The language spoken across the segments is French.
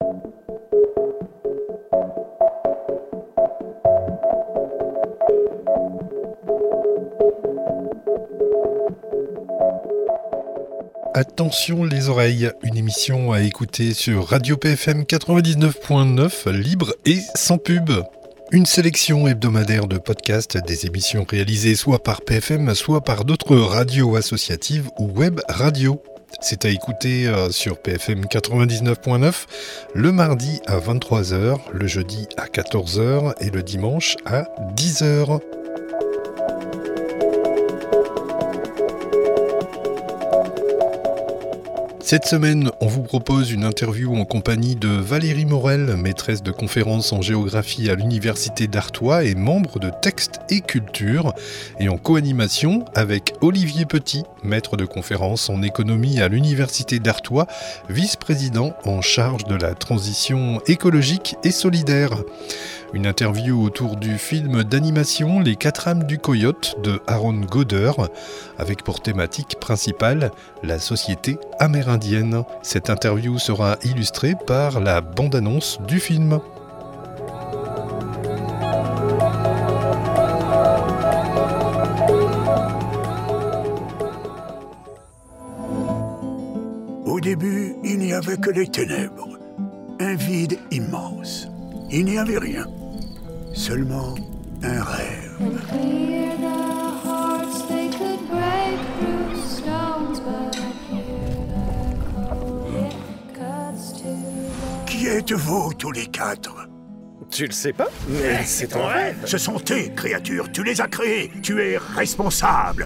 Attention les oreilles, une émission à écouter sur Radio PFM 99.9, libre et sans pub. Une sélection hebdomadaire de podcasts des émissions réalisées soit par PFM, soit par d'autres radios associatives ou web radios. C'est à écouter sur PFM 99.9 le mardi à 23h, le jeudi à 14h et le dimanche à 10h. Cette semaine, on vous propose une interview en compagnie de Valérie Morel, maîtresse de conférences en géographie à l'Université d'Artois et membre de Texte et Culture, et en co-animation avec Olivier Petit, maître de conférences en économie à l'Université d'Artois, vice-président en charge de la transition écologique et solidaire. Une interview autour du film d'animation Les 4 âmes du coyote de Aaron Goder, avec pour thématique principale la société amérindienne. Cette interview sera illustrée par la bande-annonce du film. Au début, il n'y avait que les ténèbres, un vide immense. Il n'y avait rien. Seulement un rêve. Qui êtes-vous tous les quatre? Tu le sais pas, mais c'est ton rêve. Ce sont tes créatures, tu les as créées. Tu es responsable.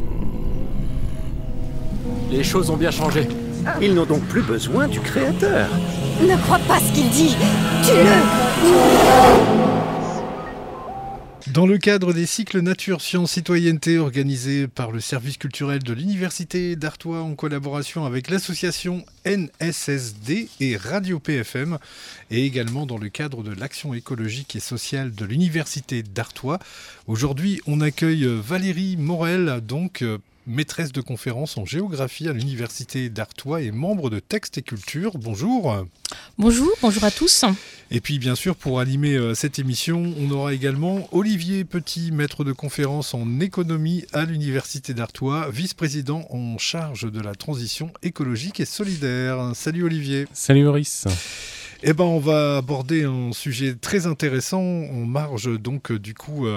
Les choses ont bien changé. Ils n'ont donc plus besoin du créateur. Ne crois pas ce qu'il dit. Tue-le. Dans le cadre des cycles Nature, Sciences, Citoyenneté organisés par le service culturel de l'Université d'Artois en collaboration avec l'association NSSD et Radio PFM, et également dans le cadre de l'action écologique et sociale de l'Université d'Artois. Aujourd'hui, on accueille Valérie Morel, donc maîtresse de conférences en géographie à l'Université d'Artois et membre de Texte et Culture. Bonjour. Bonjour à tous. Et puis bien sûr, pour animer cette émission, on aura également Olivier Petit, maître de conférences en économie à l'Université d'Artois, vice-président en charge de la transition écologique et solidaire. Salut Olivier. Salut Maurice. Eh ben, on va aborder un sujet très intéressant en marge donc du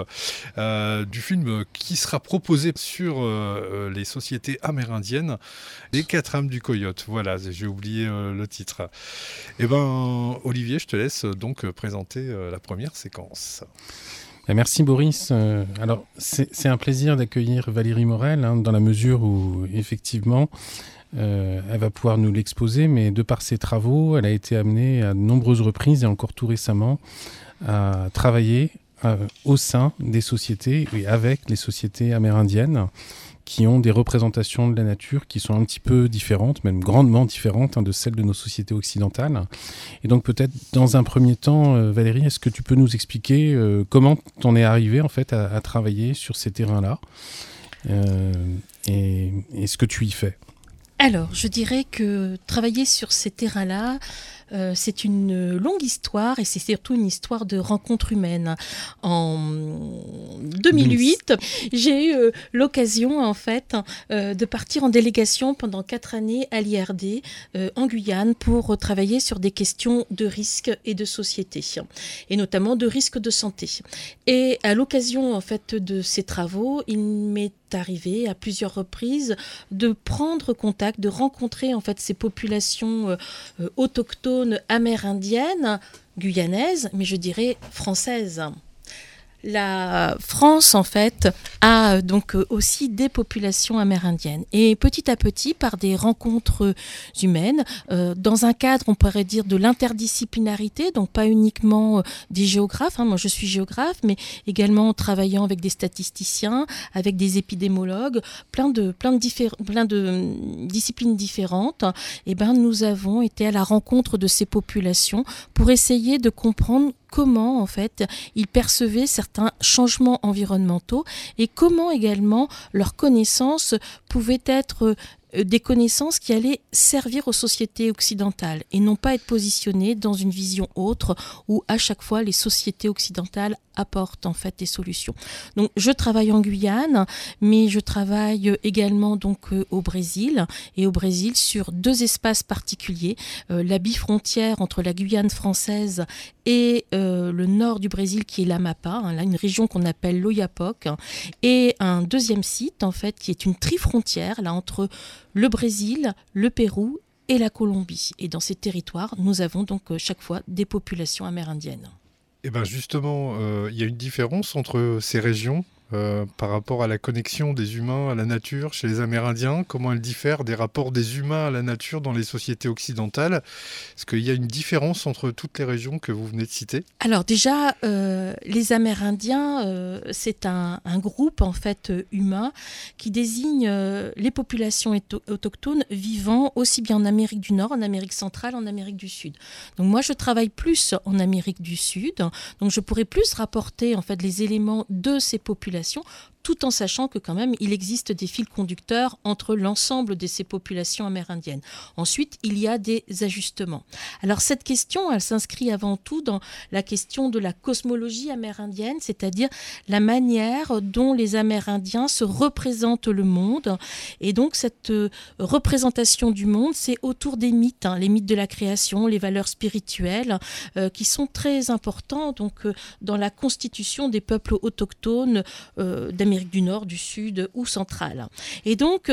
film qui sera proposé sur les sociétés amérindiennes, les 4 âmes du coyote. Voilà, j'ai oublié le titre. Eh ben, Olivier, je te laisse donc présenter la première séquence. Merci Boris. Alors, c'est un plaisir d'accueillir Valérie Morel, dans la mesure où, effectivement, elle va pouvoir nous l'exposer, mais de par ses travaux, elle a été amenée à de nombreuses reprises et encore tout récemment à travailler au sein des sociétés et avec les sociétés amérindiennes qui ont des représentations de la nature qui sont un petit peu différentes, même grandement différentes de celles de nos sociétés occidentales. Et donc peut-être dans un premier temps, Valérie, est-ce que tu peux nous expliquer comment t'en es arrivée en fait à travailler sur ces terrains-là et ce que tu y fais? Alors, je dirais que travailler sur ces terrains-là, c'est une longue histoire et c'est surtout une histoire de rencontre humaine. En 2008, j'ai eu l'occasion en fait de partir en délégation pendant 4 années à l'IRD en Guyane pour travailler sur des questions de risque et de société et notamment de risque de santé. Et à l'occasion en fait de ces travaux, il m'est arrivé à plusieurs reprises de prendre contact, de rencontrer en fait ces populations autochtones amérindiennes, guyanaises, mais je dirais françaises. La France, en fait, a donc aussi des populations amérindiennes. Et petit à petit, par des rencontres humaines, dans un cadre, on pourrait dire, de l'interdisciplinarité, donc pas uniquement des géographes, moi je suis géographe, mais également en travaillant avec des statisticiens, avec des épidémiologues, plein de disciplines différentes, et nous avons été à la rencontre de ces populations pour essayer de comprendre comment en fait ils percevaient certains changements environnementaux et comment également leurs connaissances pouvaient être des connaissances qui allaient servir aux sociétés occidentales et non pas être positionnées dans une vision autre où à chaque fois les sociétés occidentales apportent en fait des solutions. Donc je travaille en Guyane, mais je travaille également donc au Brésil, et au Brésil sur 2 espaces particuliers, la bifrontière entre la Guyane française et le nord du Brésil qui est l'Amapá, là, une région qu'on appelle l'Oiapoque, et un deuxième site en fait qui est une trifrontière là entre le Brésil, le Pérou et la Colombie. Et dans ces territoires, nous avons donc chaque fois des populations amérindiennes. Et bien justement, il y a une différence entre ces régions par rapport à la connexion des humains à la nature chez les Amérindiens. Comment elle diffère des rapports des humains à la nature dans les sociétés occidentales? Est-ce qu'il y a une différence entre toutes les régions que vous venez de citer? Alors déjà, les Amérindiens, c'est un groupe en fait humain qui désigne les populations autochtones vivant aussi bien en Amérique du Nord, en Amérique centrale, en Amérique du Sud. Donc moi, je travaille plus en Amérique du Sud, donc je pourrais plus rapporter en fait les éléments de ces populations, tout en sachant que quand même il existe des fils conducteurs entre l'ensemble de ces populations amérindiennes. Ensuite, il y a des ajustements. Alors cette question, elle s'inscrit avant tout dans la question de la cosmologie amérindienne, c'est-à-dire la manière dont les Amérindiens se représentent le monde. Et donc cette représentation du monde, c'est autour des mythes, les mythes de la création, les valeurs spirituelles, qui sont très importants donc, dans la constitution des peuples autochtones d'Amérique du Nord, du Sud ou centrale. Et donc,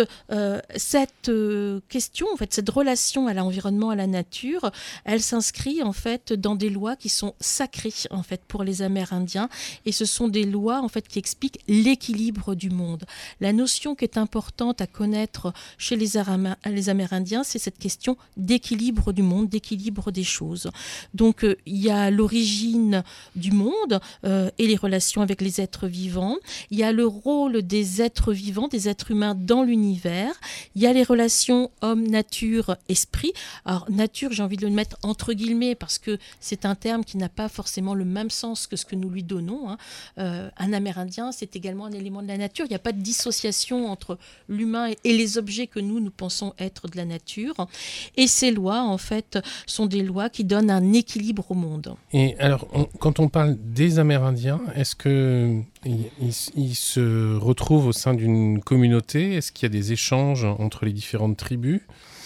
cette question, en fait, cette relation à l'environnement, à la nature, elle s'inscrit en fait dans des lois qui sont sacrées en fait pour les Amérindiens, et ce sont des lois en fait qui expliquent l'équilibre du monde. La notion qui est importante à connaître chez les Amérindiens, c'est cette question d'équilibre du monde, d'équilibre des choses. Donc, il y a l'origine du monde et les relations avec les êtres vivants. Il y a le rôle des êtres vivants, des êtres humains dans l'univers. Il y a les relations homme, nature, esprit. Alors, nature, j'ai envie de le mettre entre guillemets parce que c'est un terme qui n'a pas forcément le même sens que ce que nous lui donnons. Un Amérindien, c'est également un élément de la nature. Il n'y a pas de dissociation entre l'humain et les objets que nous pensons être de la nature. Et ces lois, en fait, sont des lois qui donnent un équilibre au monde. Et alors, quand on parle des Amérindiens, est-ce qu'ils se retrouvent au sein d'une communauté? Est-ce qu'il y a des échanges entre les différentes tribus?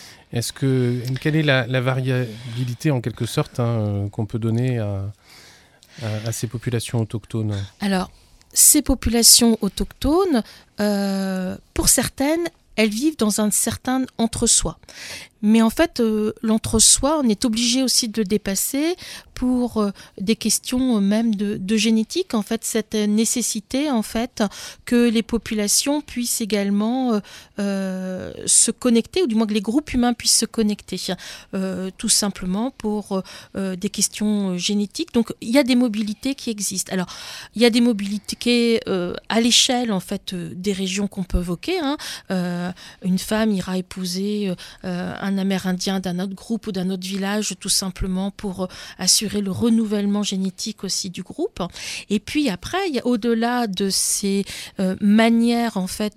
Quelle est la variabilité, en quelque sorte, qu'on peut donner à ces populations autochtones? Alors, ces populations autochtones, pour certaines, elles vivent dans un certain entre-soi. Mais en fait, l'entre-soi, on est obligé aussi de le dépasser pour des questions même de génétique. En fait, cette nécessité, en fait, que les populations puissent également se connecter, ou du moins que les groupes humains puissent se connecter, tout simplement pour des questions génétiques. Donc, il y a des mobilités qui existent. Alors, il y a des mobilités à l'échelle, en fait, des régions qu'on peut évoquer. Une femme ira épouser un Amérindien d'un autre groupe ou d'un autre village, tout simplement pour assurer le renouvellement génétique aussi du groupe. Et puis après, il y a, au-delà de ces manières en fait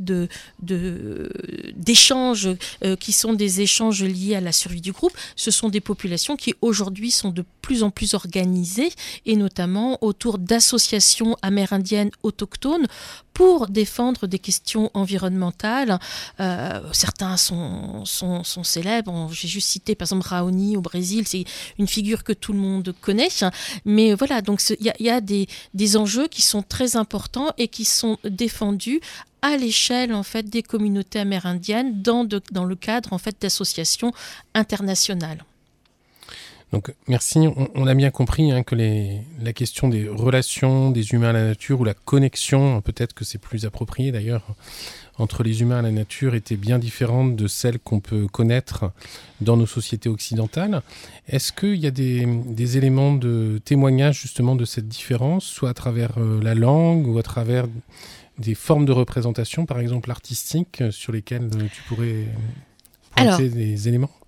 d'échanges qui sont des échanges liés à la survie du groupe, ce sont des populations qui aujourd'hui sont de plus en plus organisées, et notamment autour d'associations amérindiennes autochtones pour défendre des questions environnementales. Certains sont célèbres. J'ai juste cité par exemple Raoni au Brésil, c'est une figure que tout le monde connaît. Mais voilà, donc il y a des enjeux qui sont très importants et qui sont défendus à l'échelle en fait des communautés amérindiennes dans le cadre en fait d'associations internationales. Donc merci, on a bien compris que la question des relations des humains à la nature, ou la connexion, peut-être que c'est plus approprié d'ailleurs, entre les humains et la nature était bien différente de celle qu'on peut connaître dans nos sociétés occidentales. Est-ce qu'il y a des éléments de témoignage justement de cette différence, soit à travers la langue ou à travers des formes de représentation, par exemple artistiques, sur lesquelles tu pourrais pointer des éléments ?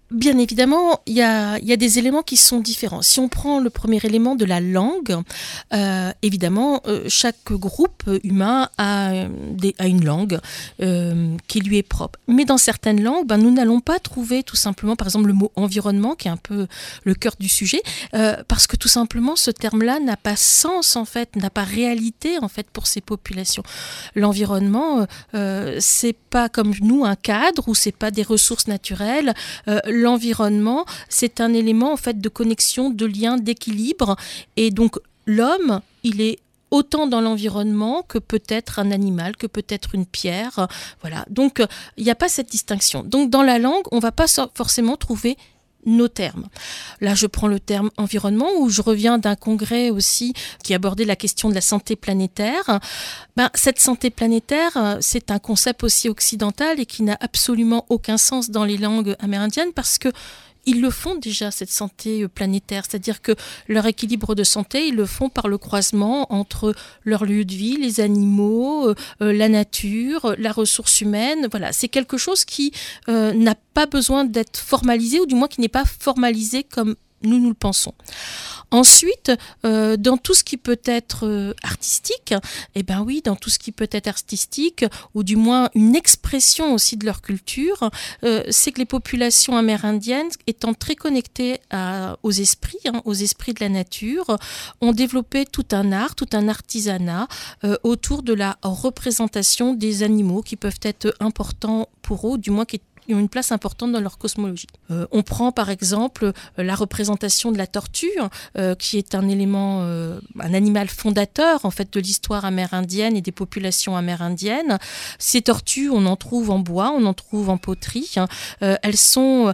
Bien évidemment, il y a des éléments qui sont différents. Si on prend le premier élément de la langue, évidemment, chaque groupe humain a une langue qui lui est propre. Mais dans certaines langues, nous n'allons pas trouver tout simplement, par exemple, le mot environnement, qui est un peu le cœur du sujet, parce que tout simplement, ce terme-là n'a pas sens, en fait, n'a pas réalité, en fait, pour ces populations. L'environnement, c'est pas comme nous un cadre ou c'est pas des ressources naturelles. L'environnement, c'est un élément en fait de connexion, de lien, d'équilibre. Et donc l'homme, il est autant dans l'environnement que peut-être un animal, que peut-être une pierre. Voilà. Donc il n'y a pas cette distinction. Donc dans la langue, on ne va pas forcément trouver nos termes. Là, je prends le terme environnement, où je reviens d'un congrès aussi qui abordait la question de la santé planétaire. Cette santé planétaire, c'est un concept aussi occidental et qui n'a absolument aucun sens dans les langues amérindiennes parce que ils le font déjà, cette santé planétaire, c'est-à-dire que leur équilibre de santé, ils le font par le croisement entre leur lieu de vie, les animaux, la nature, la ressource humaine. Voilà, c'est quelque chose qui n'a pas besoin d'être formalisé, ou du moins qui n'est pas formalisé comme nous le pensons. Ensuite, dans tout ce qui peut être artistique, dans tout ce qui peut être artistique, ou du moins une expression aussi de leur culture, c'est que les populations amérindiennes, étant très connectées aux esprits de la nature, ont développé tout un art, tout un artisanat autour de la représentation des animaux qui peuvent être importants pour eux, du moins qui ont une place importante dans leur cosmologie. On prend par exemple la représentation de la tortue, qui est un élément, un animal fondateur en fait de l'histoire amérindienne et des populations amérindiennes. Ces tortues, on en trouve en bois, on en trouve en poterie. Elles sont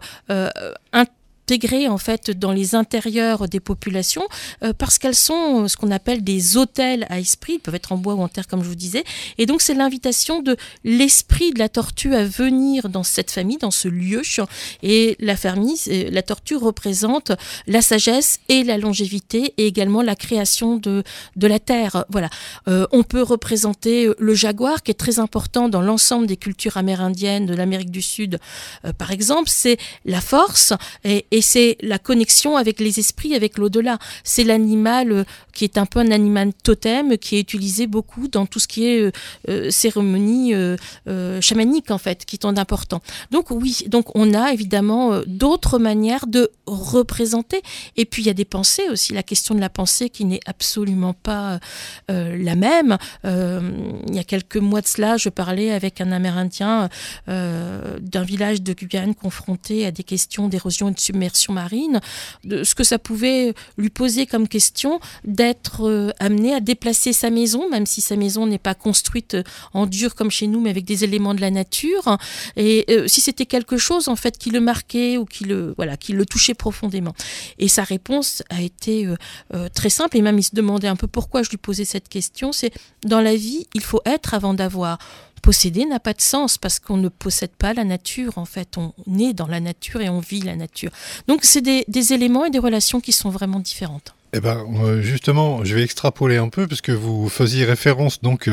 intégrées en fait dans les intérieurs des populations parce qu'elles sont ce qu'on appelle des hôtels à esprit. Ils peuvent être en bois ou en terre comme je vous disais, et donc c'est l'invitation de l'esprit de la tortue à venir dans cette famille, dans ce lieu, et la tortue représente la sagesse et la longévité et également la création de la terre. Voilà. On peut représenter le jaguar qui est très important dans l'ensemble des cultures amérindiennes de l'Amérique du Sud. Par exemple, c'est la force et c'est la connexion avec les esprits, avec l'au-delà. C'est l'animal qui est un peu un animal totem, qui est utilisé beaucoup dans tout ce qui est cérémonie chamanique, en fait, qui est important. Donc oui, donc on a évidemment d'autres manières de représenter. Et puis il y a des pensées aussi, la question de la pensée qui n'est absolument pas la même. Il y a quelques mois de cela, je parlais avec un Amérindien d'un village de Guyane confronté à des questions d'érosion et de submersion marine, de ce que ça pouvait lui poser comme question d'être amené à déplacer sa maison, même si sa maison n'est pas construite en dur comme chez nous, mais avec des éléments de la nature, et si c'était quelque chose en fait qui le marquait ou qui le touchait profondément. Et sa réponse a été très simple, et même il se demandait un peu pourquoi je lui posais cette question, c'est dans la vie, il faut être avant d'avoir. Posséder n'a pas de sens parce qu'on ne possède pas la nature, en fait. On est dans la nature et on vit la nature. Donc, c'est des éléments et des relations qui sont vraiment différentes. Justement, je vais extrapoler un peu parce que vous faisiez référence donc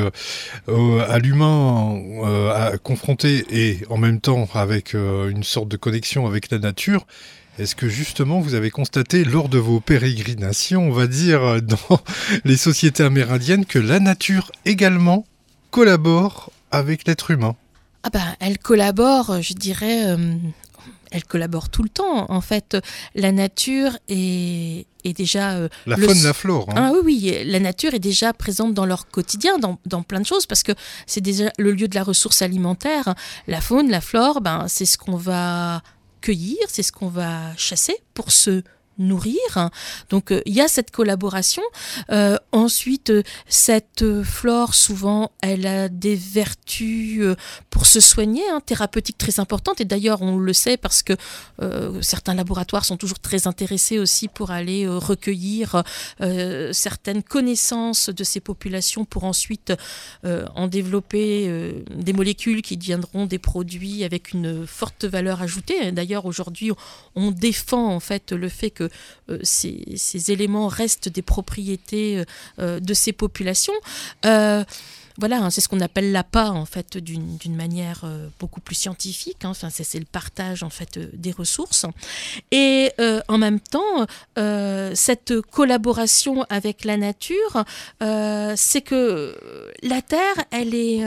à l'humain confronté et en même temps avec une sorte de connexion avec la nature. Est-ce que justement vous avez constaté lors de vos pérégrinations, on va dire, dans les sociétés amérindiennes, que la nature également collabore avec l'être humain? Elle collabore, je dirais, elle collabore tout le temps. En fait, la nature est déjà... la faune, la flore. Ah oui, la nature est déjà présente dans leur quotidien, dans plein de choses, parce que c'est déjà le lieu de la ressource alimentaire. La faune, la flore, c'est ce qu'on va cueillir, c'est ce qu'on va chasser pour se nourrir. Donc il y a cette collaboration. Ensuite, cette flore, souvent, elle a des vertus pour se soigner, thérapeutiques très importantes. Et d'ailleurs, on le sait parce que certains laboratoires sont toujours très intéressés aussi pour aller recueillir certaines connaissances de ces populations pour ensuite en développer des molécules qui deviendront des produits avec une forte valeur ajoutée. Et d'ailleurs, aujourd'hui, on défend en fait le fait que ces éléments restent des propriétés de ces populations. voilà, c'est ce qu'on appelle l'appât en fait d'une manière beaucoup plus scientifique. Enfin, c'est le partage en fait des ressources. Et en même temps, cette collaboration avec la nature, c'est que la Terre, elle est,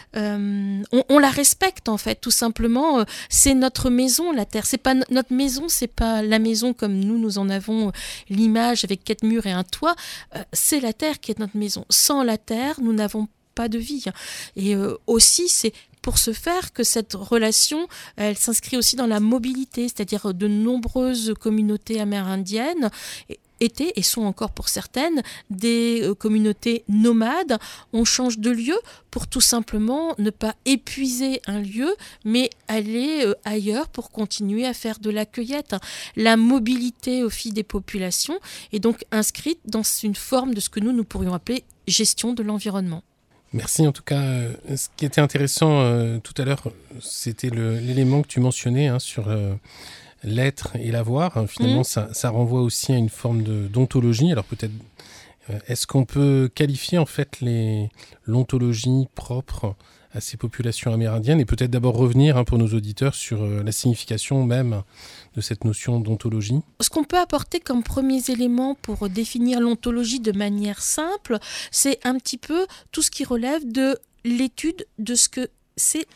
on la respecte en fait, tout simplement. C'est notre maison, la Terre. C'est pas notre maison, c'est pas la maison comme nous en avons l'image avec 4 murs et un toit. C'est la Terre qui est notre maison. Sans la Terre, nous n'avons pas de vie. Et aussi, c'est pour ce faire que cette relation, elle s'inscrit aussi dans la mobilité, c'est-à-dire de nombreuses communautés amérindiennes étaient et sont encore pour certaines des communautés nomades. On change de lieu pour tout simplement ne pas épuiser un lieu, mais aller ailleurs pour continuer à faire de la cueillette. La mobilité au fil des populations est donc inscrite dans une forme de ce que nous pourrions appeler gestion de l'environnement. Merci en tout cas. Ce qui était intéressant tout à l'heure, c'était l'élément que tu mentionnais sur l'être et l'avoir. Finalement, ça renvoie aussi à une forme d'ontologie. Alors peut-être, est-ce qu'on peut qualifier en fait l'ontologie propre à ces populations amérindiennes et peut-être d'abord revenir pour nos auditeurs sur la signification même de cette notion d'ontologie? Ce qu'on peut apporter comme premiers éléments pour définir l'ontologie de manière simple, c'est un petit peu tout ce qui relève de l'étude de ce que c'est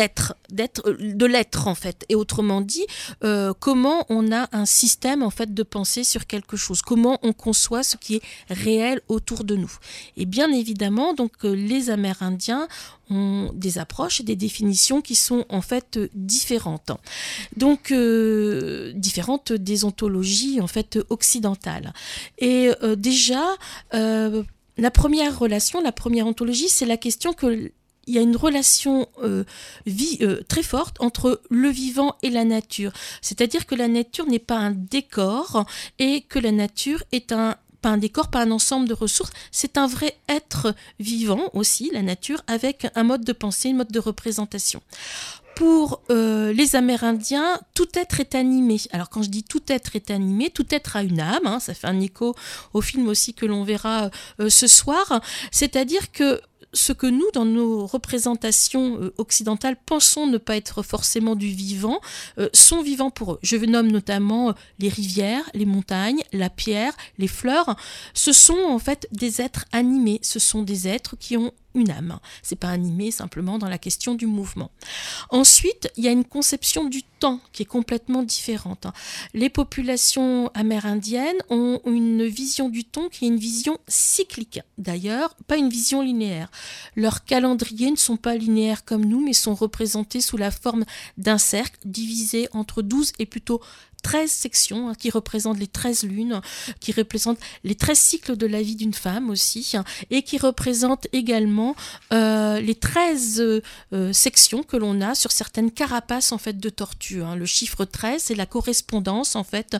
de l'être en fait, et autrement dit comment on a un système en fait de pensée sur quelque chose, comment on conçoit ce qui est réel autour de nous. Et bien évidemment donc les Amérindiens ont des approches et des définitions qui sont en fait différentes, donc différentes des ontologies en fait occidentales. Et déjà la première ontologie, c'est la question que il y a une relation très forte entre le vivant et la nature. C'est-à-dire que la nature n'est pas un décor et que la nature est pas un décor, pas un ensemble de ressources. C'est un vrai être vivant aussi, la nature, avec un mode de pensée, un mode de représentation. Pour les Amérindiens, tout être est animé. Alors quand je dis tout être est animé, tout être a une âme, ça fait un écho au film aussi que l'on verra ce soir. C'est-à-dire que ce que nous, dans nos représentations occidentales, pensons ne pas être forcément du vivant, sont vivants pour eux. Je nomme notamment les rivières, les montagnes, la pierre, les fleurs. Ce sont en fait des êtres animés, ce sont des êtres qui ont une âme. C'est pas animé simplement dans la question du mouvement. Ensuite, il y a une conception du temps qui est complètement différente. Les populations amérindiennes ont une vision du temps qui est une vision cyclique. D'ailleurs, pas une vision linéaire. Leurs calendriers ne sont pas linéaires comme nous, mais sont représentés sous la forme d'un cercle divisé entre 12 et plutôt 13 sections qui représentent les 13 lunes, qui représentent les 13 cycles de la vie d'une femme aussi, et qui représentent également les 13 sections que l'on a sur certaines carapaces en fait de tortues. Le chiffre 13, c'est la correspondance en fait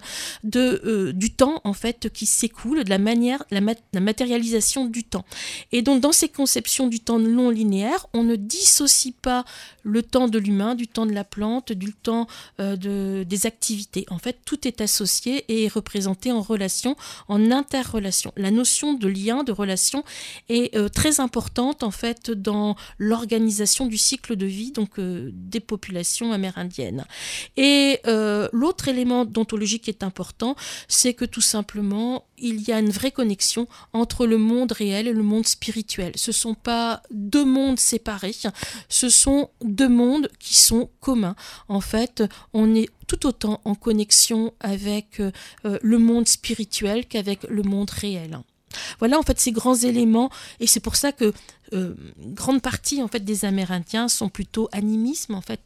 du temps en fait qui s'écoule, de la matérialisation du temps. Et donc dans ces conceptions du temps non linéaire, on ne dissocie pas le temps de l'humain, du temps de la plante, du temps des activités. En fait, tout est associé et est représenté en relation, en interrelation. La notion de lien, de relation est très importante en fait dans l'organisation du cycle de vie donc des populations amérindiennes. Et l'autre élément d'ontologie qui est important, c'est que tout simplement, il y a une vraie connexion entre le monde réel et le monde spirituel. Ce ne sont pas deux mondes séparés, ce sont deux mondes qui sont communs. En fait, on est tout autant en connexion avec le monde spirituel qu'avavec le monde réel. Voilà en fait ces grands éléments, et c'est pour ça que grande partie en fait des Amérindiens sont plutôt animistes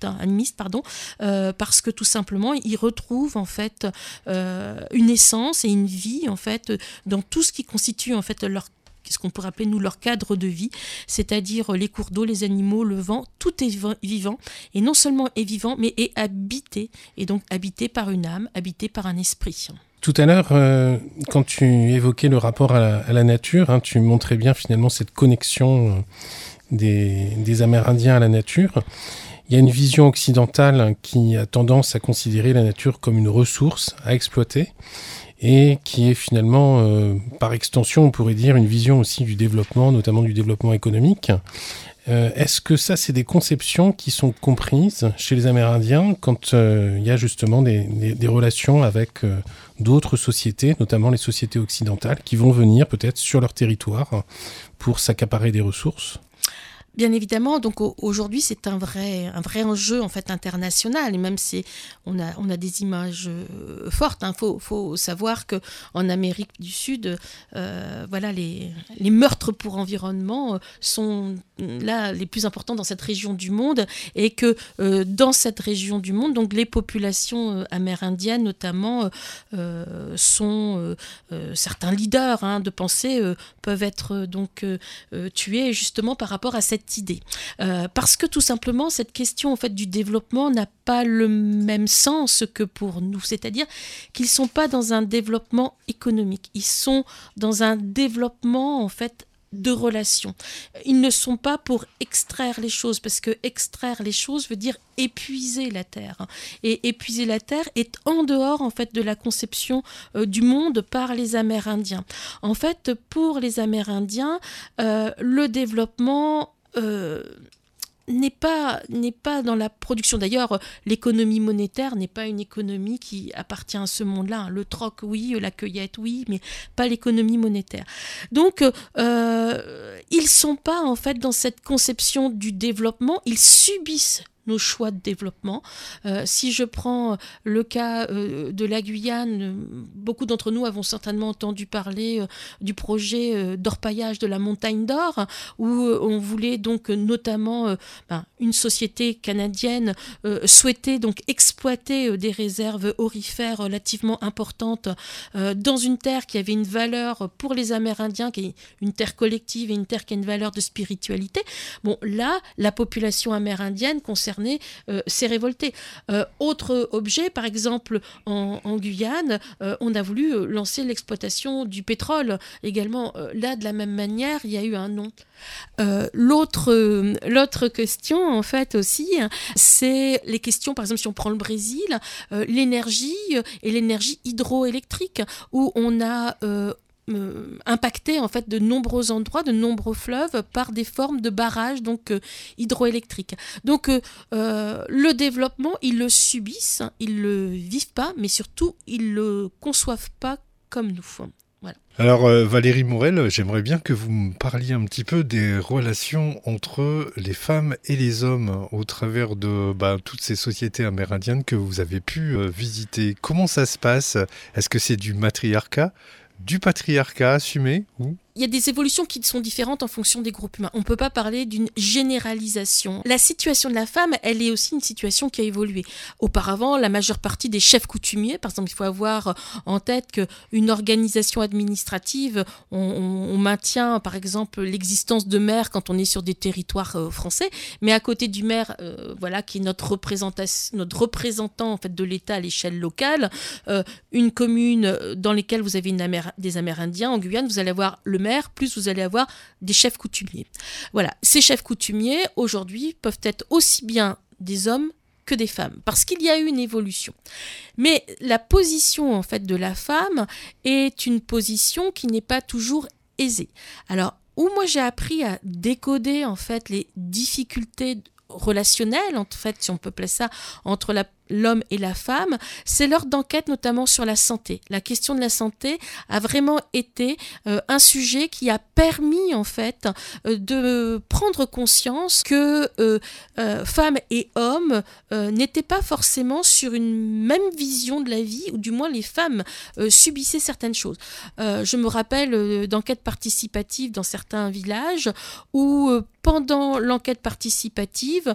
parce que tout simplement ils retrouvent en fait une essence et une vie en fait dans tout ce qui constitue en fait ce qu'on pourrait appeler nous leur cadre de vie, c'est-à-dire les cours d'eau, les animaux, le vent, tout est vivant, et non seulement est vivant, mais est habité, et donc habité par une âme, habité par un esprit. Tout à l'heure, quand tu évoquais le rapport à la nature, tu montrais bien finalement cette connexion des Amérindiens à la nature. Il y a une vision occidentale qui a tendance à considérer la nature comme une ressource à exploiter. et qui est finalement, par extension, on pourrait dire, une vision aussi du développement, notamment du développement économique. Est-ce que ça, c'est des conceptions qui sont comprises chez les Amérindiens quand il y a justement des relations avec d'autres sociétés, notamment les sociétés occidentales, qui vont venir peut-être sur leur territoire pour s'accaparer des ressources ? Bien évidemment, donc aujourd'hui c'est un vrai enjeu en fait international, et même si on a des images fortes. Faut savoir que en Amérique du Sud, voilà, les meurtres pour environnement sont là les plus importants dans cette région du monde, et que dans cette région du monde, donc les populations amérindiennes notamment sont certains leaders de pensée peuvent être donc tués justement par rapport à cette idée. Parce que tout simplement, cette question en fait, du développement n'a pas le même sens que pour nous. C'est-à-dire qu'ils ne sont pas dans un développement économique. Ils sont dans un développement en fait, de relations. Ils ne sont pas pour extraire les choses, parce que extraire les choses veut dire épuiser la terre. Et épuiser la terre est en dehors en fait de la conception du monde par les Amérindiens. En fait, pour les Amérindiens, le développement n'est pas dans la production. D'ailleurs, l'économie monétaire n'est pas une économie qui appartient à ce monde-là. Le troc, oui, la cueillette, oui, mais pas l'économie monétaire. Donc, ils ne sont pas en fait dans cette conception du développement. Ils subissent nos choix de développement. Si je prends le cas de la Guyane, beaucoup d'entre nous avons certainement entendu parler du projet d'orpaillage de la montagne d'or, où on voulait donc notamment une société canadienne souhaitait donc exploiter des réserves aurifères relativement importantes dans une terre qui avait une valeur pour les Amérindiens, qui est une terre collective et une terre qui a une valeur de spiritualité. Bon, là, la population amérindienne concernée s'est révoltée. Autre objet, par exemple, en Guyane, on a voulu lancer l'exploitation du pétrole. Également, là, de la même manière, il y a eu un non. L'autre question, en fait, aussi, c'est les questions, par exemple, si on prend le Brésil, l'énergie et l'énergie hydroélectrique, où on a impacté en fait de nombreux endroits, de nombreux fleuves par des formes de barrages donc hydroélectriques. Donc le développement, ils le subissent, ils le vivent pas, mais surtout ils le conçoivent pas comme nous. Voilà. Alors Valérie Morel, j'aimerais bien que vous me parliez un petit peu des relations entre les femmes et les hommes au travers de toutes ces sociétés amérindiennes que vous avez pu visiter. Comment ça se passe ? Est-ce que c'est du matriarcat ? Du patriarcat assumé ou il y a des évolutions qui sont différentes en fonction des groupes humains. On ne peut pas parler d'une généralisation. La situation de la femme, elle est aussi une situation qui a évolué. Auparavant, la majeure partie des chefs coutumiers, par exemple, il faut avoir en tête qu'une organisation administrative, on maintient par exemple l'existence de maires quand on est sur des territoires français, mais à côté du maire, qui est notre représentant en fait, de l'État à l'échelle locale, une commune dans laquelle vous avez des Amérindiens, en Guyane, vous allez avoir le maire, plus vous allez avoir des chefs coutumiers. Voilà, ces chefs coutumiers, aujourd'hui, peuvent être aussi bien des hommes que des femmes, parce qu'il y a eu une évolution. Mais la position, en fait, de la femme est une position qui n'est pas toujours aisée. Alors, où moi j'ai appris à décoder, en fait, les difficultés relationnelles, en fait, si on peut placer ça, entre l'homme et la femme, c'est lors d'enquêtes notamment sur la santé. La question de la santé a vraiment été un sujet qui a permis en fait de prendre conscience que femmes et hommes n'étaient pas forcément sur une même vision de la vie, ou du moins les femmes subissaient certaines choses. Je me rappelle d'enquêtes participatives dans certains villages où pendant l'enquête participative,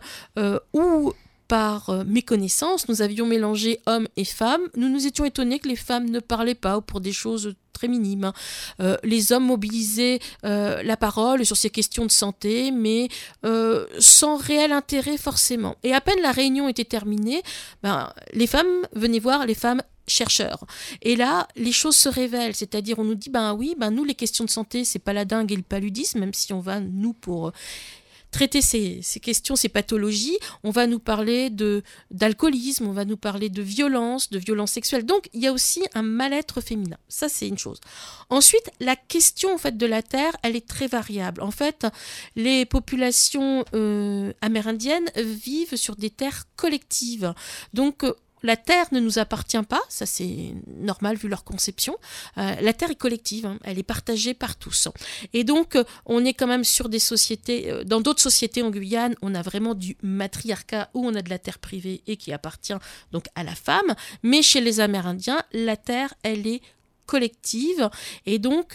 où par méconnaissance, nous avions mélangé hommes et femmes. Nous nous étions étonnés que les femmes ne parlaient pas pour des choses très minimes. Les hommes mobilisaient la parole sur ces questions de santé, mais sans réel intérêt forcément. Et à peine la réunion était terminée, les femmes venaient voir les femmes chercheurs. Et là, les choses se révèlent, c'est-à-dire on nous dit, nous, les questions de santé, c'est pas la dingue et le paludisme, même si on va, nous, pour traiter ces questions, ces pathologies, on va nous parler d'alcoolisme, on va nous parler de violence sexuelle. Donc, il y a aussi un mal-être féminin. Ça, c'est une chose. Ensuite, la question en fait de la terre, elle est très variable. En fait, les populations amérindiennes vivent sur des terres collectives. Donc, la terre ne nous appartient pas, ça c'est normal vu leur conception. La terre est collective, hein, elle est partagée par tous. Et donc, on est quand même sur des sociétés, dans d'autres sociétés en Guyane, on a vraiment du matriarcat où on a de la terre privée et qui appartient donc à la femme. Mais chez les Amérindiens, la terre, elle est collective et donc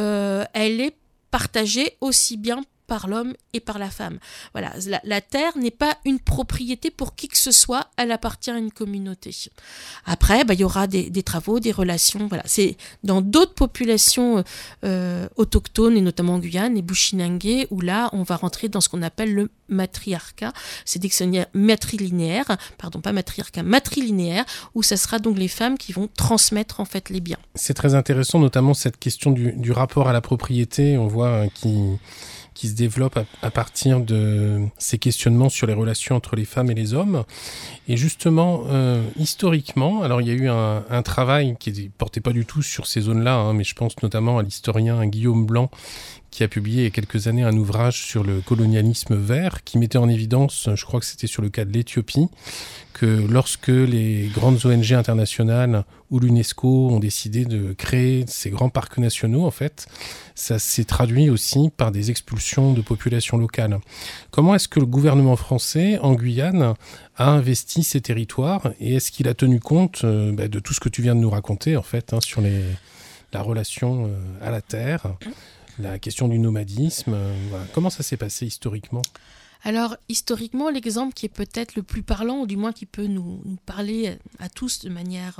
elle est partagée aussi bien par l'homme et par la femme. Voilà, la terre n'est pas une propriété pour qui que ce soit, elle appartient à une communauté. Après, il y aura des travaux, des relations. Voilà, c'est dans d'autres populations autochtones, et notamment en Guyane, les Bushinangé, où là, on va rentrer dans ce qu'on appelle le matriarcat. C'est dictionnaire matrilinéaire, pardon, pas matriarcat, matrilinéaire, où ça sera donc les femmes qui vont transmettre en fait les biens. C'est très intéressant, notamment cette question du rapport à la propriété. On voit qui se développe à partir de ces questionnements sur les relations entre les femmes et les hommes. Et justement, historiquement, alors il y a eu un travail qui ne portait pas du tout sur ces zones-là, hein, mais je pense notamment à l'historien Guillaume Blanc, qui a publié il y a quelques années un ouvrage sur le colonialisme vert, qui mettait en évidence, je crois que c'était sur le cas de l'Éthiopie, que lorsque les grandes ONG internationales ou l'UNESCO ont décidé de créer ces grands parcs nationaux, en fait, ça s'est traduit aussi par des expulsions de populations locales. Comment est-ce que le gouvernement français, en Guyane, a investi ces territoires et est-ce qu'il a tenu compte de tout ce que tu viens de nous raconter, en fait, hein, sur la relation à la terre, la question du nomadisme, voilà. Comment ça s'est passé historiquement ? Alors, historiquement, l'exemple qui est peut-être le plus parlant, ou du moins qui peut nous parler à tous de manière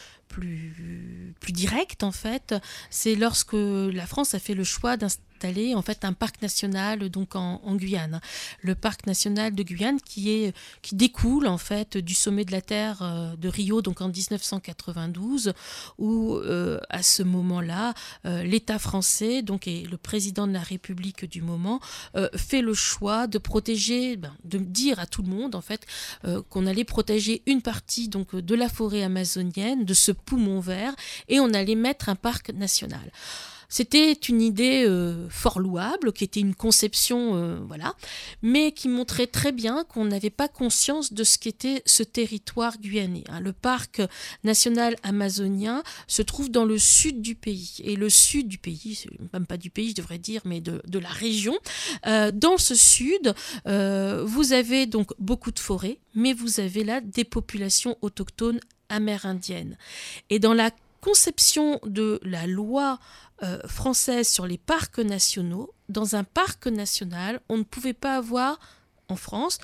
plus directe, en fait, c'est lorsque la France a fait le choix d'installer en fait un parc national donc en Guyane. Le parc national de Guyane qui découle en fait du sommet de la Terre de Rio donc en 1992 où à ce moment-là l'État français donc et le président de la République du moment fait le choix de protéger, de dire à tout le monde en fait qu'on allait protéger une partie donc de la forêt amazonienne, de ce poumon vert et on allait mettre un parc national. C'était une idée fort louable, qui était une conception, mais qui montrait très bien qu'on n'avait pas conscience de ce qu'était ce territoire guyanais. Le parc national amazonien se trouve dans le sud du pays. Et le sud du pays, c'est même pas du pays, je devrais dire, mais de la région. Dans ce sud, vous avez donc beaucoup de forêts, mais vous avez là des populations autochtones amérindiennes. Et dans la conception de la loi française sur les parcs nationaux, dans un parc national, on ne pouvait pas avoir, en France,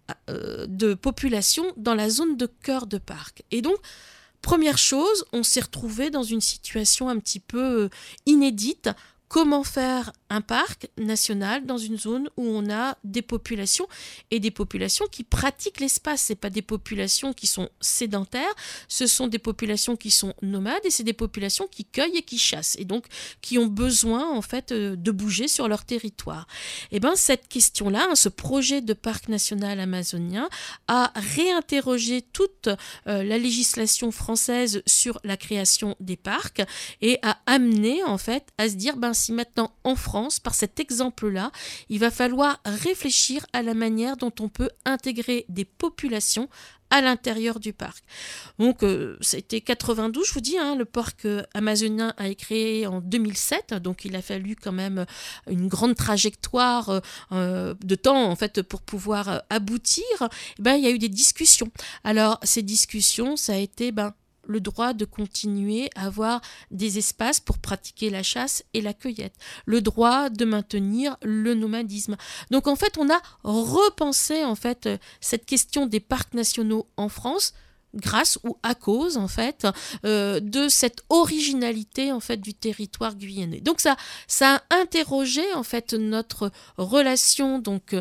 de population dans la zone de cœur de parc. Et donc, première chose, on s'est retrouvé dans une situation un petit peu inédite. Comment faire un parc national dans une zone où on a des populations et des populations qui pratiquent l'espace. Ce n'est pas des populations qui sont sédentaires, ce sont des populations qui sont nomades et c'est des populations qui cueillent et qui chassent et donc qui ont besoin en fait de bouger sur leur territoire. Et bien cette question-là, ce projet de parc national amazonien a réinterrogé toute la législation française sur la création des parcs et a amené en fait à se dire si maintenant en France, par cet exemple-là, il va falloir réfléchir à la manière dont on peut intégrer des populations à l'intérieur du parc. Donc, c'était 92, je vous dis, le parc amazonien a été créé en 2007, donc il a fallu quand même une grande trajectoire de temps, en fait, pour pouvoir aboutir. Il y a eu des discussions. Alors, ces discussions, ça a été, le droit de continuer à avoir des espaces pour pratiquer la chasse et la cueillette, le droit de maintenir le nomadisme. Donc en fait, on a repensé en fait cette question des parcs nationaux en France grâce ou à cause en fait de cette originalité en fait du territoire guyanais. Donc ça a interrogé en fait notre relation donc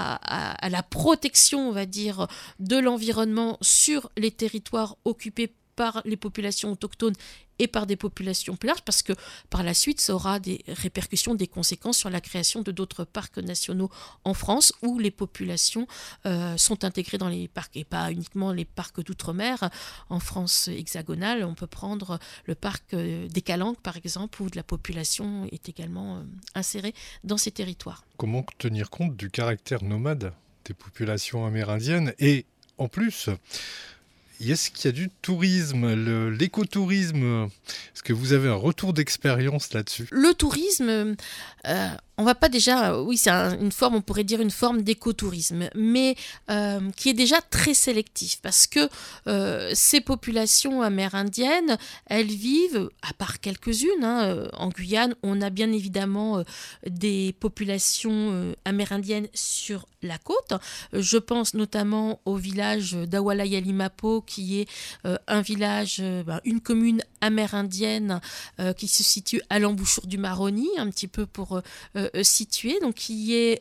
à la protection, on va dire, de l'environnement sur les territoires occupés par les populations autochtones et par des populations plus larges, parce que par la suite, ça aura des répercussions, des conséquences sur la création de d'autres parcs nationaux en France, où les populations sont intégrées dans les parcs, et pas uniquement les parcs d'outre-mer. En France hexagonale, on peut prendre le parc des Calanques, par exemple, où la population est également insérée dans ces territoires. Comment tenir compte du caractère nomade des populations amérindiennes? Et en plus, est-ce qu'il y a du tourisme, l'écotourisme? Est-ce que vous avez un retour d'expérience là-dessus? Le tourisme, on va pas déjà... Oui, c'est une forme, on pourrait dire une forme d'écotourisme, mais qui est déjà très sélectif, parce que ces populations amérindiennes, elles vivent, à part quelques-unes, en Guyane, on a bien évidemment des populations amérindiennes sur la côte. Je pense notamment au village d'Awala-Yalimapo, qui est un village, une commune amérindienne qui se situe à l'embouchure du Maroni, un petit peu pour situer, donc qui est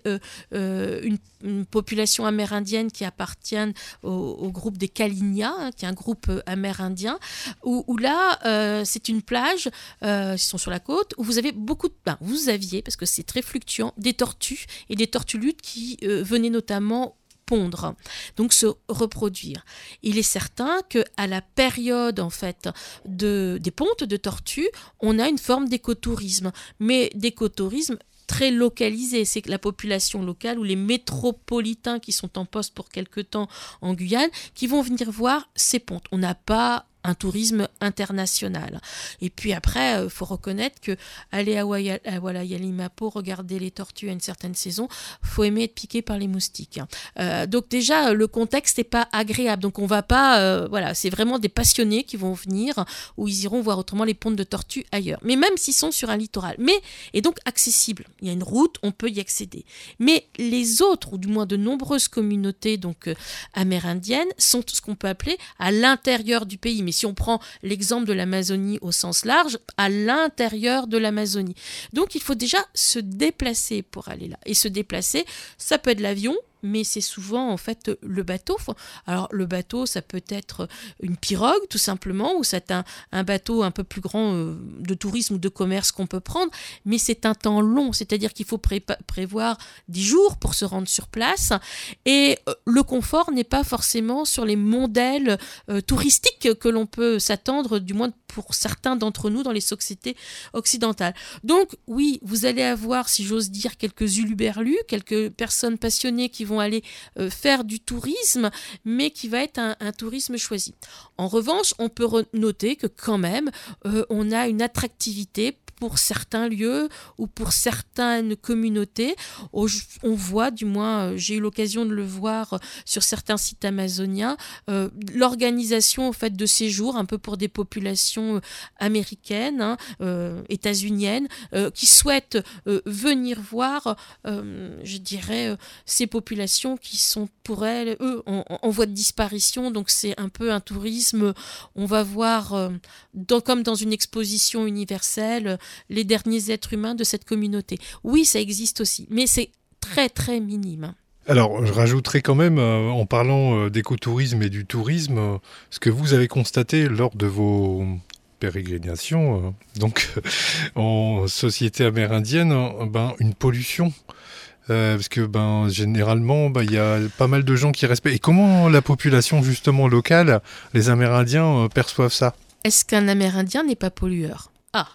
une population amérindienne qui appartient au groupe des Kalinia, qui est un groupe amérindien, où là, c'est une plage, ils sont sur la côte, où vous avez vous aviez, parce que c'est très fluctuant, des tortues et des tortulutes qui venaient notamment pondre, donc se reproduire. Il est certain qu'à la période en fait des pontes de tortues, on a une forme d'écotourisme, mais d'écotourisme très localisé. C'est que la population locale ou les métropolitains qui sont en poste pour quelque temps en Guyane, qui vont venir voir ces pontes. On n'a pas un tourisme international. Et puis après, il faut reconnaître qu'aller à Awala-Yalimapo, regarder les tortues à une certaine saison, il faut aimer être piqué par les moustiques. Donc déjà, le contexte n'est pas agréable. Donc on va pas... c'est vraiment des passionnés qui vont venir, ou ils iront voir autrement les pontes de tortues ailleurs. Mais même s'ils sont sur un littoral. Et donc accessible. Il y a une route, on peut y accéder. Mais les autres, ou du moins de nombreuses communautés donc amérindiennes, sont ce qu'on peut appeler à l'intérieur du pays. Mais si on prend l'exemple de l'Amazonie au sens large, à l'intérieur de l'Amazonie. Donc il faut déjà se déplacer pour aller là. Et se déplacer, ça peut être l'avion, mais c'est souvent en fait le bateau. Alors le bateau, ça peut être une pirogue tout simplement, ou c'est un bateau un peu plus grand de tourisme ou de commerce qu'on peut prendre, mais c'est un temps long, c'est-à-dire qu'il faut prévoir 10 jours pour se rendre sur place, et le confort n'est pas forcément sur les modèles touristiques que l'on peut s'attendre, du moins pour certains d'entre nous dans les sociétés occidentales. Donc oui, vous allez avoir, si j'ose dire, quelques uluberlus, quelques personnes passionnées qui vont aller faire du tourisme, mais qui va être un tourisme choisi. En revanche, on peut noter que quand même, on a une attractivité pour certains lieux ou pour certaines communautés. On voit, du moins j'ai eu l'occasion de le voir sur certains sites amazoniens, l'organisation en fait, de séjours un peu pour des populations américaines, états-uniennes, qui souhaitent venir voir, je dirais, ces populations qui sont pour elles, en voie de disparition. Donc c'est un peu un tourisme, on va voir, comme dans une exposition universelle, les derniers êtres humains de cette communauté. Oui, ça existe aussi, mais c'est très très minime. Alors, je rajouterai quand même, en parlant d'écotourisme et du tourisme, ce que vous avez constaté lors de vos pérégrinations, donc en société amérindienne, une pollution. Parce que généralement, il y a pas mal de gens qui respectent. Et comment la population justement locale, les Amérindiens, perçoivent ça? Est-ce qu'un Amérindien n'est pas pollueur?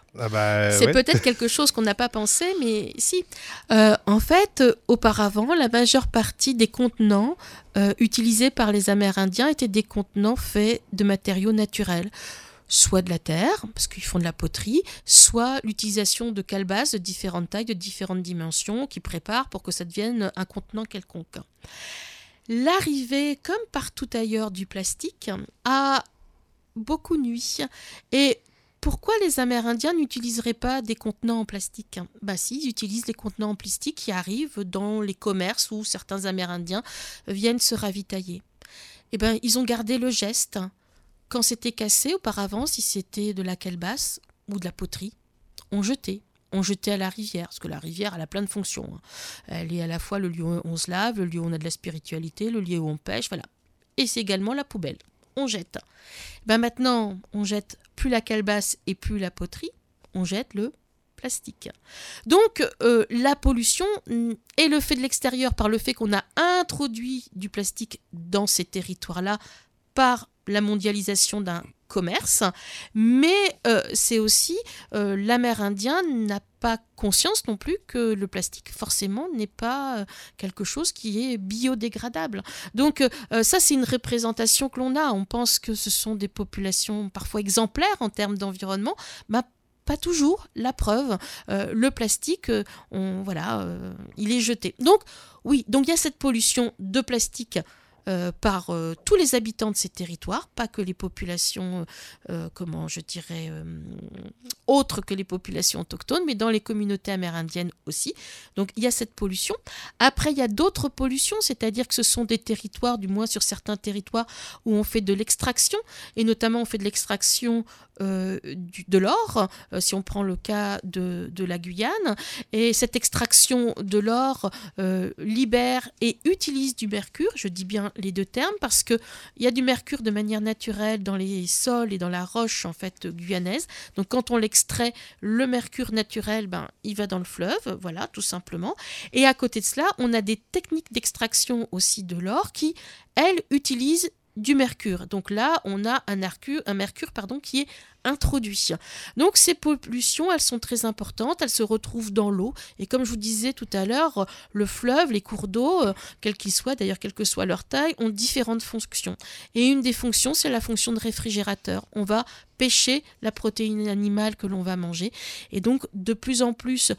C'est peut-être quelque chose qu'on n'a pas pensé, mais si. En fait, auparavant, la majeure partie des contenants utilisés par les Amérindiens étaient des contenants faits de matériaux naturels. Soit de la terre, parce qu'ils font de la poterie, soit l'utilisation de calebasses de différentes tailles, de différentes dimensions, qui préparent pour que ça devienne un contenant quelconque. L'arrivée, comme partout ailleurs, du plastique a beaucoup nui. Et pourquoi les Amérindiens n'utiliseraient pas des contenants en plastique? Si, ils utilisent les contenants en plastique qui arrivent dans les commerces où certains Amérindiens viennent se ravitailler. Ils ont gardé le geste. Quand c'était cassé auparavant, si c'était de la calebasse ou de la poterie, on jetait à la rivière, parce que la rivière, elle a plein de fonctions. Elle est à la fois le lieu où on se lave, le lieu où on a de la spiritualité, le lieu où on pêche, voilà. Et c'est également la poubelle. on jette. Maintenant, on jette plus la calebasse et plus la poterie, on jette le plastique. Donc, la pollution est le fait de l'extérieur par le fait qu'on a introduit du plastique dans ces territoires-là par la mondialisation d'un commerce, mais c'est aussi l'Amérindien n'a pas conscience non plus que le plastique forcément n'est pas quelque chose qui est biodégradable. Donc ça c'est une représentation que l'on a. On pense que ce sont des populations parfois exemplaires en termes d'environnement, pas toujours. La preuve, le plastique, il est jeté. Donc oui, donc il y a cette pollution de plastique par tous les habitants de ces territoires, pas que les populations, autres que les populations autochtones, mais dans les communautés amérindiennes aussi. Donc il y a cette pollution. Après, il y a d'autres pollutions, c'est-à-dire que ce sont des territoires, du moins sur certains territoires, où on fait de l'extraction, et notamment on fait de l'extraction de l'or, si on prend le cas de la Guyane, et cette extraction de l'or libère et utilise du mercure, je dis bien les deux termes, parce qu'il y a du mercure de manière naturelle dans les sols et dans la roche en fait guyanaise. Donc quand on l'extrait, le mercure naturel, il va dans le fleuve, voilà, tout simplement. Et à côté de cela, on a des techniques d'extraction aussi de l'or qui, elles, utilisent du mercure. Donc là, on a un mercure qui est introduit. Donc ces pollutions, elles sont très importantes, elles se retrouvent dans l'eau. Et comme je vous disais tout à l'heure, le fleuve, les cours d'eau, quels qu'ils soient, d'ailleurs quelle que soit leur taille, ont différentes fonctions. Et une des fonctions, c'est la fonction de réfrigérateur. On va pêcher la protéine animale que l'on va manger. Et donc, de plus en plus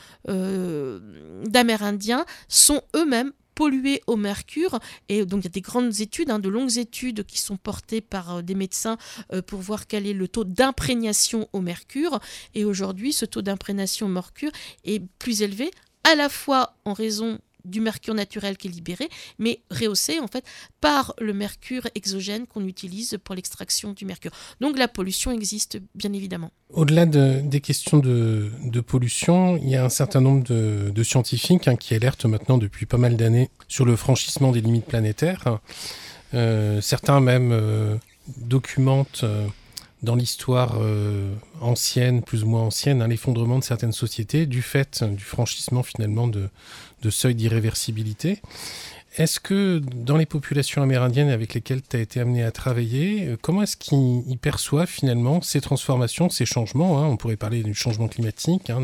d'Amérindiens sont eux-mêmes pollués au mercure, et donc il y a des grandes études, de longues études qui sont portées par des médecins pour voir quel est le taux d'imprégnation au mercure, et aujourd'hui ce taux d'imprégnation au mercure est plus élevé à la fois en raison du mercure naturel qui est libéré, mais rehaussé en fait par le mercure exogène qu'on utilise pour l'extraction du mercure. Donc la pollution existe bien évidemment. Au-delà des questions de pollution, il y a un certain nombre de scientifiques qui alertent maintenant depuis pas mal d'années sur le franchissement des limites planétaires. Certains même documentent dans l'histoire ancienne, plus ou moins ancienne, l'effondrement de certaines sociétés du fait du franchissement finalement de seuils d'irréversibilité. Est-ce que dans les populations amérindiennes avec lesquelles tu as été amené à travailler, comment est-ce qu'ils perçoivent finalement ces transformations, ces changements, on pourrait parler du changement climatique,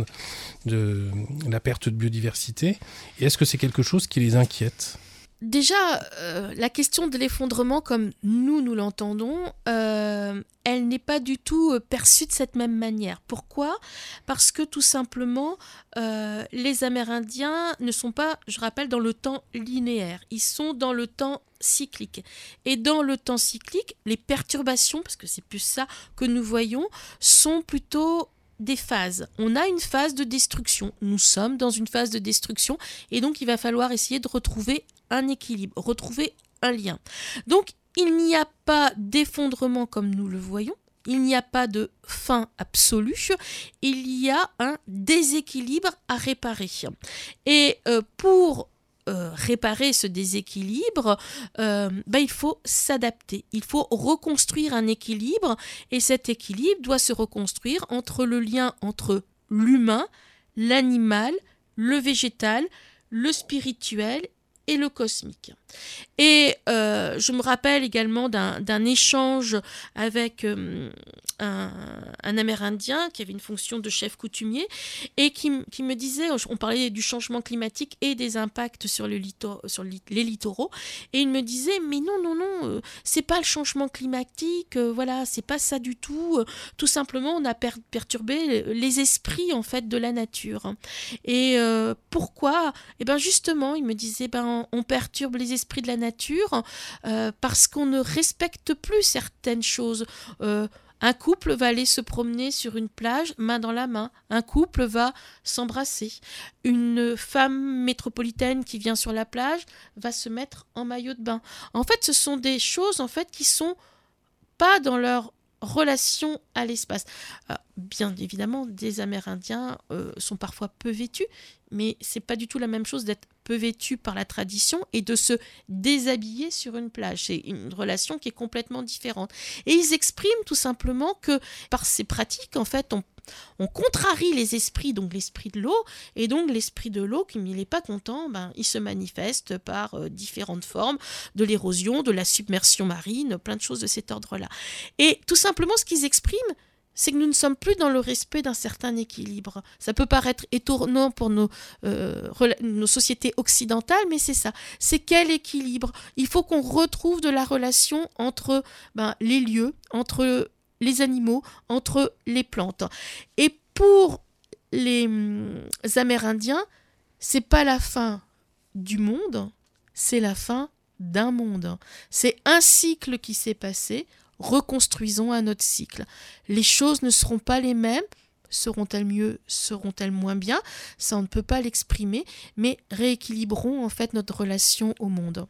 de la perte de biodiversité, et est-ce que c'est quelque chose qui les inquiète ? Déjà, la question de l'effondrement, comme nous l'entendons, elle n'est pas du tout perçue de cette même manière. Pourquoi ? Parce que tout simplement, les Amérindiens ne sont pas, je rappelle, dans le temps linéaire. Ils sont dans le temps cyclique. Et dans le temps cyclique, les perturbations, parce que c'est plus ça que nous voyons, sont plutôt des phases. On a une phase de destruction. Nous sommes dans une phase de destruction et donc il va falloir essayer de retrouver un équilibre, retrouver un lien. Donc il n'y a pas d'effondrement comme nous le voyons, il n'y a pas de fin absolue, il y a un déséquilibre à réparer. Et pour réparer ce déséquilibre, il faut s'adapter, il faut reconstruire un équilibre, et cet équilibre doit se reconstruire entre le lien entre l'humain, l'animal, le végétal, le spirituel et le cosmique. Et je me rappelle également d'un échange avec un Amérindien qui avait une fonction de chef coutumier et qui me disait, on parlait du changement climatique et des impacts sur les littoraux, et il me disait mais non, c'est pas le changement climatique, voilà, c'est pas ça du tout, tout simplement on a perturbé les esprits en fait de la nature. Et pourquoi ? Et bien justement, il me disait on perturbe les esprits de la nature parce qu'on ne respecte plus certaines choses. Un couple va aller se promener sur une plage, main dans la main. Un couple va s'embrasser. Une femme métropolitaine qui vient sur la plage va se mettre en maillot de bain. En fait, ce sont des choses qui sont pas dans leur relation à l'espace. Bien évidemment, des Amérindiens sont parfois peu vêtus, mais c'est pas du tout la même chose d'être peu vêtu par la tradition et de se déshabiller sur une plage. C'est une relation qui est complètement différente. Et ils expriment tout simplement que par ces pratiques, en fait, on contrarie les esprits, donc l'esprit de l'eau, et donc l'esprit de l'eau, comme il n'est pas content, il se manifeste par différentes formes, de l'érosion, de la submersion marine, plein de choses de cet ordre-là. Et tout simplement, ce qu'ils expriment, c'est que nous ne sommes plus dans le respect d'un certain équilibre. Ça peut paraître étonnant pour nos sociétés occidentales, mais c'est ça. C'est quel équilibre ? Il faut qu'on retrouve de la relation entre les lieux, entre les animaux, entre les plantes. Et pour les Amérindiens, c'est pas la fin du monde, c'est la fin d'un monde. C'est un cycle qui s'est passé, reconstruisons un autre cycle. Les choses ne seront pas les mêmes, seront-elles mieux, seront-elles moins bien ? Ça, on ne peut pas l'exprimer, mais rééquilibrons en fait notre relation au monde.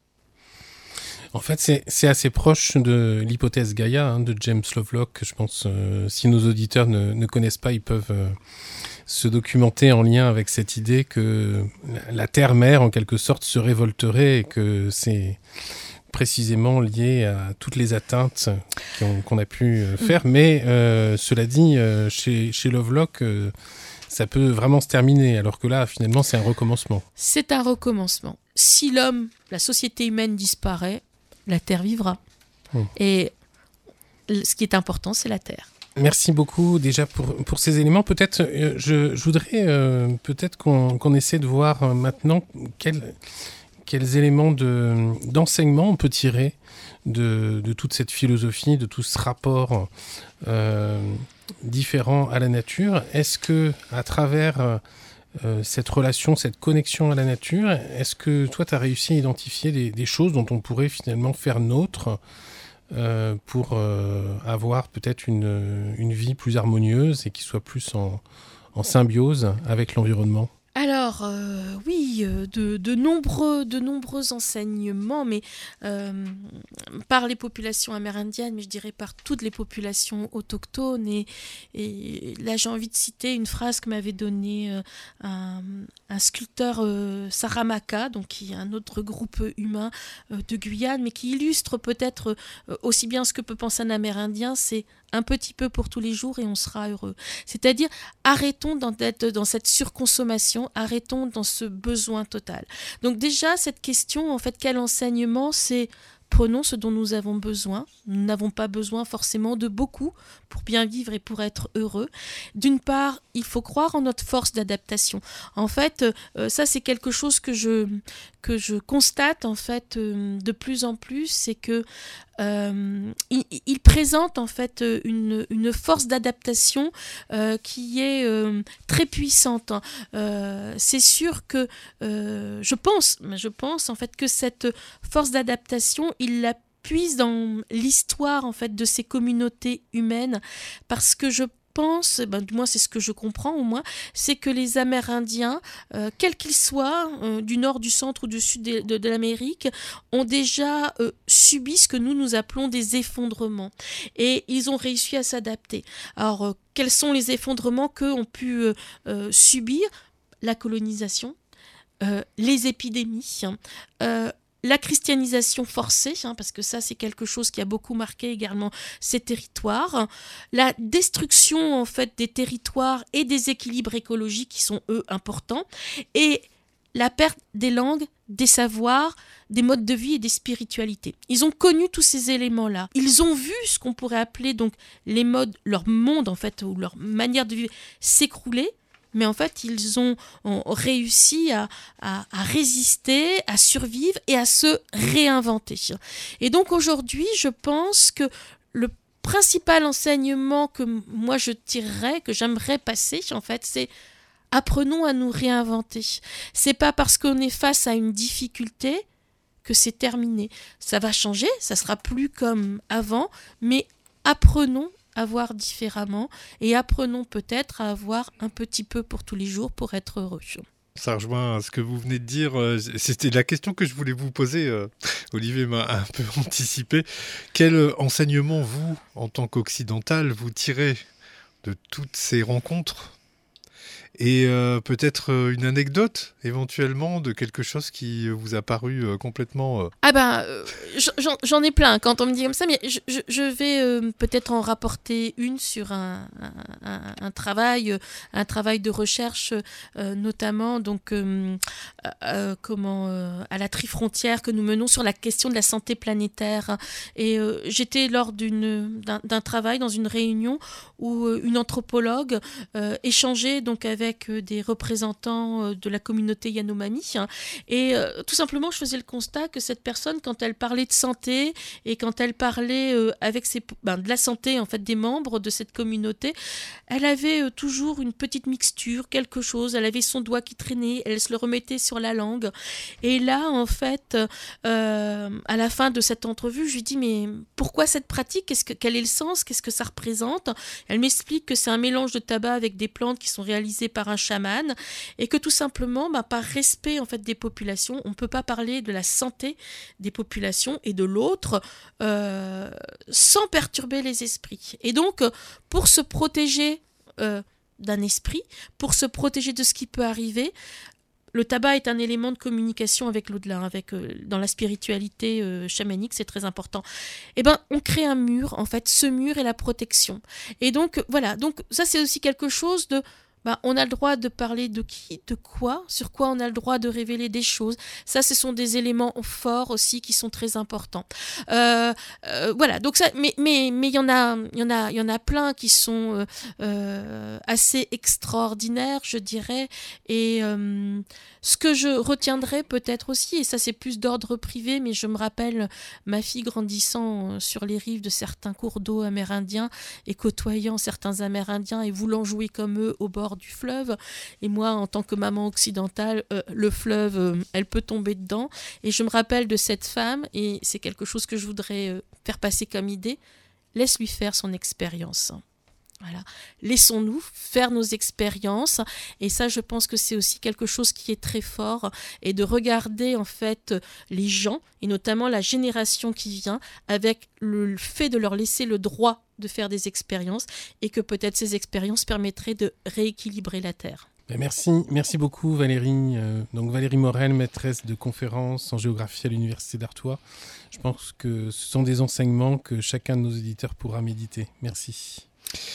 En fait, c'est assez proche de l'hypothèse Gaïa de James Lovelock. Je pense, si nos auditeurs ne connaissent pas, ils peuvent se documenter en lien avec cette idée que la Terre-Mère, en quelque sorte, se révolterait et que c'est précisément lié à toutes les atteintes qu'on a pu faire. Mais cela dit, chez Lovelock, ça peut vraiment se terminer, alors que là, finalement, c'est un recommencement. C'est un recommencement. Si l'homme, la société humaine disparaît, la Terre vivra. Et ce qui est important, c'est la Terre. Merci beaucoup déjà pour ces éléments. Peut-être, je voudrais peut-être qu'on essaie de voir maintenant quels éléments d'enseignement on peut tirer de toute cette philosophie, de tout ce rapport différent à la nature. Est-ce que, à travers cette relation, cette connexion à la nature, est-ce que toi, tu as réussi à identifier des choses dont on pourrait finalement faire nôtre pour avoir peut-être une vie plus harmonieuse et qui soit plus en symbiose avec l'environnement ? Alors, oui, de nombreux enseignements, mais par les populations amérindiennes, mais je dirais par toutes les populations autochtones. Et là, j'ai envie de citer une phrase que m'avait donnée un sculpteur Saramaka, donc qui est un autre groupe humain de Guyane, mais qui illustre peut-être aussi bien ce que peut penser un Amérindien, c'est un petit peu pour tous les jours et on sera heureux. C'est-à-dire, arrêtons d'être dans cette surconsommation, arrêtons dans ce besoin total. Donc déjà, cette question, en fait, quel enseignement, c'est prenons ce dont nous avons besoin. Nous n'avons pas besoin forcément de beaucoup pour bien vivre et pour être heureux. D'une part, il faut croire en notre force d'adaptation. En fait, ça c'est quelque chose que je constate en fait de plus en plus, c'est que il présente en fait une force d'adaptation qui est très puissante. C'est sûr que je pense en fait que cette force d'adaptation, il la puise dans l'histoire en fait de ces communautés humaines, parce que je pense, du moins c'est ce que je comprends au moins, c'est que les Amérindiens, quels qu'ils soient, du nord, du centre ou du sud de l'Amérique, ont déjà subi ce que nous appelons des effondrements. Et ils ont réussi à s'adapter. Alors, quels sont les effondrements qu'eux ont pu subir ? La colonisation, les épidémies, la christianisation forcée, parce que ça c'est quelque chose qui a beaucoup marqué également ces territoires, la destruction en fait des territoires et des équilibres écologiques qui sont eux importants, et la perte des langues, des savoirs, des modes de vie et des spiritualités. Ils ont connu tous ces éléments-là. Ils ont vu ce qu'on pourrait appeler donc les modes, leur monde en fait, ou leur manière de vivre s'écrouler. Mais en fait, ils ont réussi à résister, à survivre et à se réinventer. Et donc aujourd'hui, je pense que le principal enseignement que moi je tirerais, que j'aimerais passer, en fait, c'est apprenons à nous réinventer. C'est pas parce qu'on est face à une difficulté que c'est terminé. Ça va changer, ça sera plus comme avant, mais apprenons à voir différemment et apprenons peut-être à avoir un petit peu pour tous les jours pour être heureux. Ça rejoint ce que vous venez de dire. C'était la question que je voulais vous poser. Olivier m'a un peu anticipé. Quel enseignement, vous, en tant qu'occidental, vous tirez de toutes ces rencontres ? Et peut-être une anecdote, éventuellement, de quelque chose qui vous a paru complètement... J'en ai plein quand on me dit comme ça, mais je vais peut-être en rapporter une sur un travail de recherche, notamment donc, à la Trifrontière que nous menons sur la question de la santé planétaire. Et j'étais lors d'un travail, dans une réunion, où une anthropologue échangeait donc avec des représentants de la communauté Yanomami. Et tout simplement, je faisais le constat que cette personne, quand elle parlait de santé et quand elle parlait avec de la santé en fait des membres de cette communauté, elle avait toujours une petite mixture, quelque chose. Elle avait son doigt qui traînait, elle se le remettait sur la langue. Et là, en fait, à la fin de cette entrevue, je lui dis mais pourquoi cette pratique ? Quel est le sens ? Qu'est-ce que ça représente ? Elle m'explique que c'est un mélange de tabac avec des plantes qui sont réalisées par un chaman et que tout simplement, par respect en fait des populations, on ne peut pas parler de la santé des populations et de l'autre sans perturber les esprits. Et donc, pour se protéger d'un esprit, pour se protéger de ce qui peut arriver, le tabac est un élément de communication avec l'au-delà, dans la spiritualité chamanique, c'est très important. On crée un mur, en fait, ce mur est la protection. Et donc, voilà, donc ça c'est aussi quelque chose de... on a le droit de parler de qui, de quoi, sur quoi on a le droit de révéler des choses. Ça, ce sont des éléments forts aussi qui sont très importants. Voilà. Donc ça, mais il y en a plein qui sont assez extraordinaires, je dirais. Et ce que je retiendrai peut-être aussi, et ça c'est plus d'ordre privé, mais je me rappelle ma fille grandissant sur les rives de certains cours d'eau amérindiens et côtoyant certains Amérindiens et voulant jouer comme eux au bord du fleuve. Et moi, en tant que maman occidentale, le fleuve, elle peut tomber dedans. Et je me rappelle de cette femme, et c'est quelque chose que je voudrais faire passer comme idée, laisse-lui faire son expérience. Voilà. Laissons-nous faire nos expériences, et ça je pense que c'est aussi quelque chose qui est très fort, et de regarder en fait les gens, et notamment la génération qui vient, avec le fait de leur laisser le droit de faire des expériences, et que peut-être ces expériences permettraient de rééquilibrer la Terre. Merci beaucoup Valérie. Donc Valérie Morel, maîtresse de conférences en géographie à l'Université d'Artois. Je pense que ce sont des enseignements que chacun de nos auditeurs pourra méditer. Merci.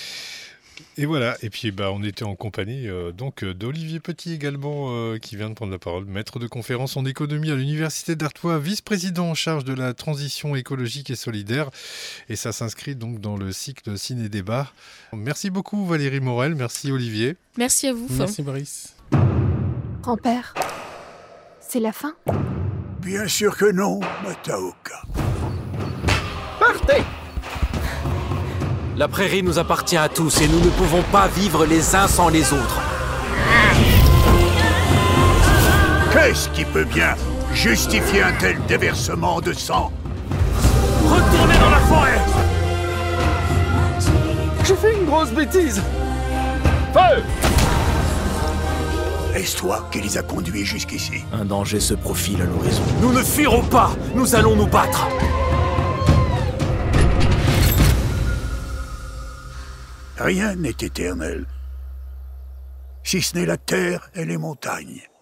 Et voilà, et puis on était en compagnie donc d'Olivier Petit également, qui vient de prendre la parole, maître de conférence en économie à l'Université d'Artois, vice-président en charge de la transition écologique et solidaire, et ça s'inscrit donc dans le cycle Ciné-Débat. Merci beaucoup Valérie Morel, merci Olivier. Merci à vous. Merci Boris. Grand-père, c'est la fin ? Bien sûr que non, Mataoka. Partez! La prairie nous appartient à tous et nous ne pouvons pas vivre les uns sans les autres. Qu'est-ce qui peut bien justifier un tel déversement de sang? Retournez dans la forêt! J'ai fait une grosse bêtise! Feu! Est-ce toi qui les a conduits jusqu'ici? Un danger se profile à l'horizon. Nous ne fuirons pas! Nous allons nous battre! Rien n'est éternel, si ce n'est la terre et les montagnes.